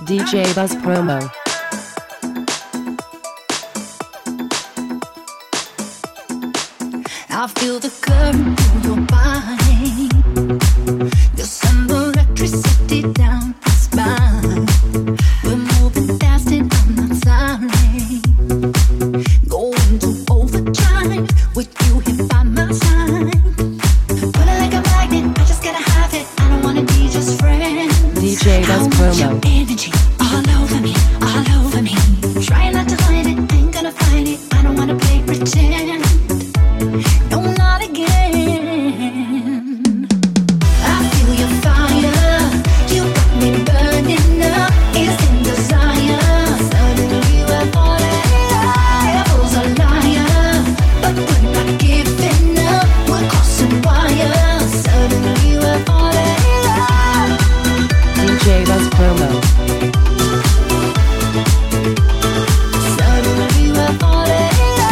DJ Buzz Promo. I feel the current through your body. You send the electricity down my spine. We're moving fast and I'm not sorry. Going to overdrive with you here by my side. Put it like a magnet, I just gotta have it. I don't wanna be just friends. DJ Buzz Promo. Your energy all over me, all over me. Trying not to hide it, ain't gonna fight it. I don't wanna play pretend. No, not again. I feel your fire. You got me burning up. It's in desire. Suddenly we're falling. Devil's a liar, but we're not giving up. We're crossing wires. Suddenly we're falling. DJ Buzz Promo. Suddenly we're falling.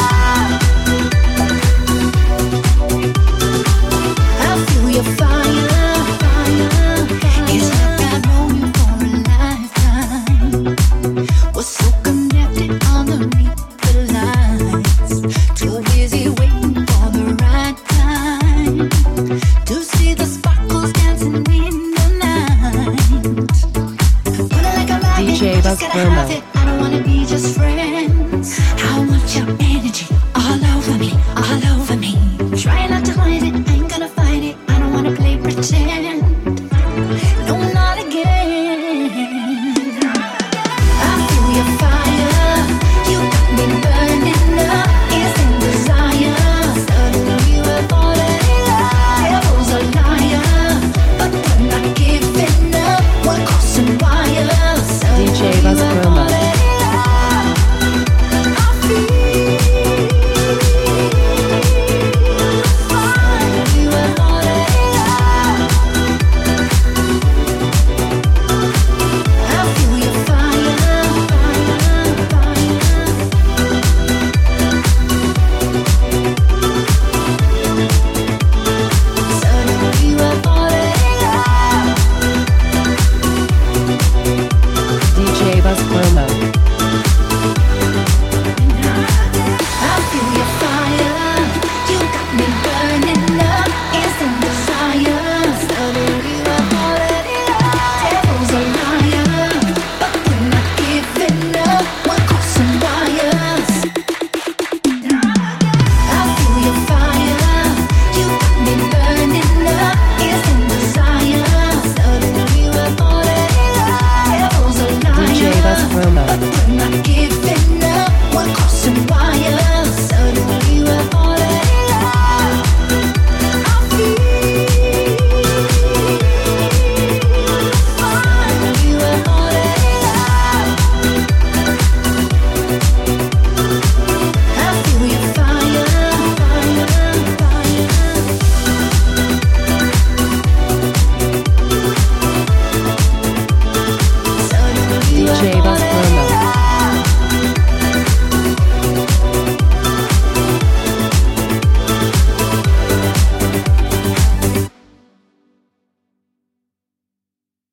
Your fire, fire. It's like I've known you for a lifetime. We're so connected underneath the lights. Too busy waiting for the right time to see the sparkles dancing in the night. Put it like a magnet, DJ Buzz Promo. I don't wanna be just friends. I want your energy all over me, all over me. Trying not to hide it, ain't gonna fight it. Wanna play pretend. No, not again. I feel your fire. You got me burning up. It's in desire. Suddenly we're falling. Devil's a liar, but we're not giving up. We're crossing wires. DJ Buzz Promo. DJ Buzz Promo.